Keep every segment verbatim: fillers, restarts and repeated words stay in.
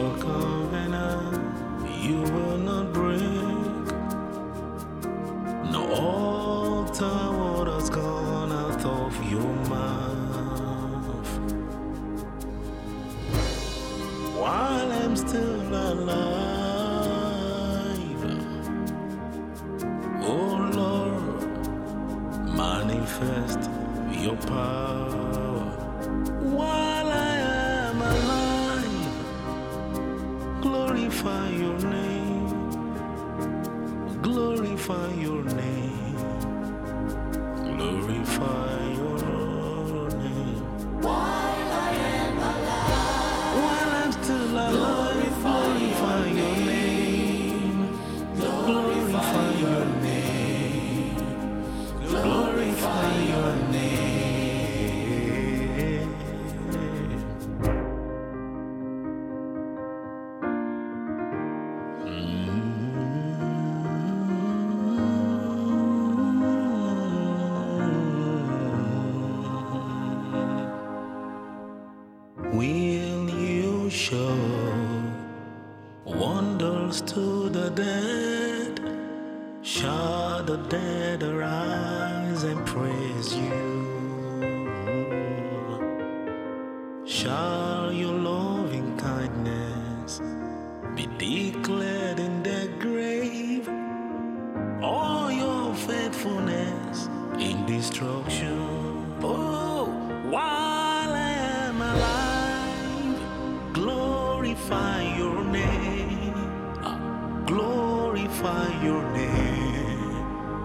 your covenant you will not break. No altar what has gone out of your mouth. While I'm still alive, oh Lord, manifest your power. While I am alive, glorify your name, glorify your name, glorify your name. While I am alive, While I'm still alive, glorify your name, glorify your name, glorify your name. Will you show wonders to the dead? Shall the dead arise and praise you? Shall your loving kindness be declared in the grave, or your faithfulness in destruction? Oh, while I am alive, glorify your name, glorify your name,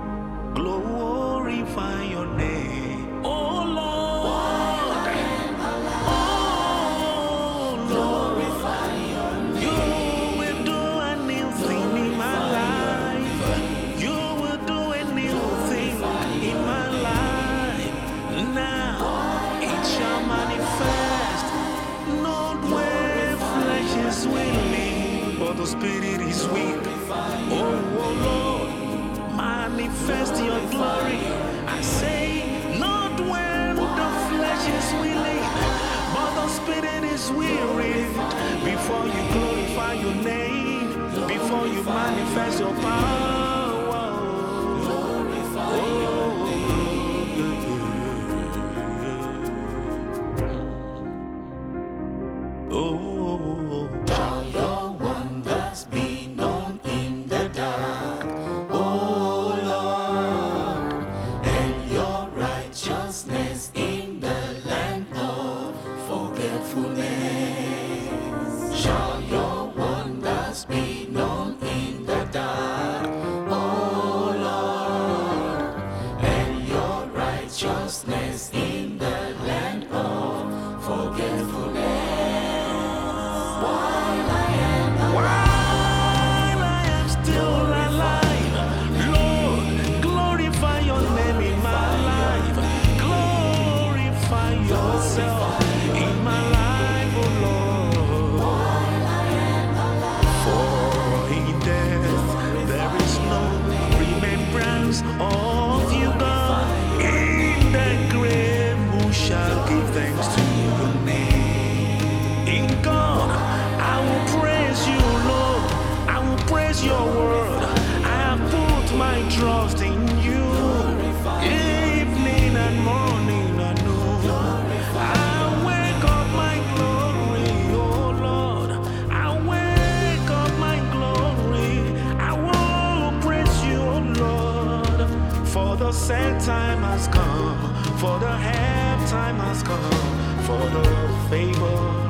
glorify your name. Oh Lord, while I am alive, oh Lord, glorify your name. you will do a new thing in my life. You will do a new thing in my life. Now it shall manifest, not where flesh is willing, but the spirit is weak. Oh, oh Lord, manifest your glory. I say, not when the flesh is willing, but the spirit is weary. Before you glorify your name, before you manifest your power, Glorify your oh, oh, oh. Shall your wonders be known in the dark, O Lord, and your righteousness in the land of forgetfulness? Shall your wonders be known in the dark, O Lord, and your righteousness in the land of forgetfulness? While I am While I am still alive, Lord, glorify your name in my life. Glorify yourself in my life, oh Lord. For in death there is no remembrance of you, God. In the grave, who shall give thanks to your name? In God, I will praise you, Lord. I will praise your word. I have put my trust in you. Evening and morning and noon, I wake up my glory, oh Lord. I wake up my glory. I will praise you, oh Lord. For the set time has come, for the half time has come, for the favor